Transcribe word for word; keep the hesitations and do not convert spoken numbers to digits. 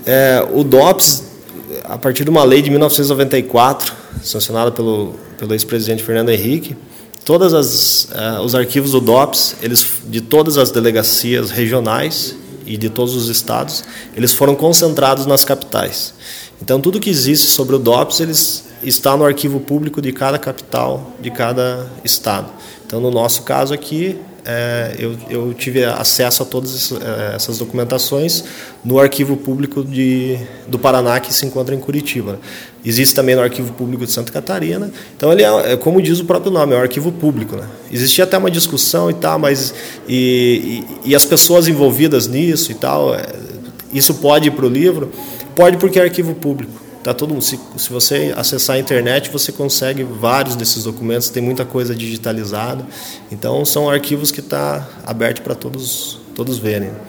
É, o DOPS, a partir de uma lei de mil novecentos e noventa e quatro, sancionada pelo, pelo ex-presidente Fernando Henrique, todas as, uh, os arquivos do DOPS, eles, de todas as delegacias regionais e de todos os estados, eles foram concentrados nas capitais. Então, tudo que existe sobre o DOPS, eles está no arquivo público de cada capital, de cada estado. Então, no nosso caso aqui, é, eu, eu tive acesso a todas essas documentações no arquivo público de, do Paraná, que se encontra em Curitiba. Existe também no arquivo público de Santa Catarina. Então, ele é, como diz o próprio nome, é um arquivo público, né? Existia até uma discussão e tal, mas e, e, e as pessoas envolvidas nisso e tal, isso pode ir para o livro? Pode, porque é arquivo público. Tá todo, se, se você acessar a internet, você consegue vários desses documentos, tem muita coisa digitalizada. Então, são arquivos que estão abertos para todos, todos verem.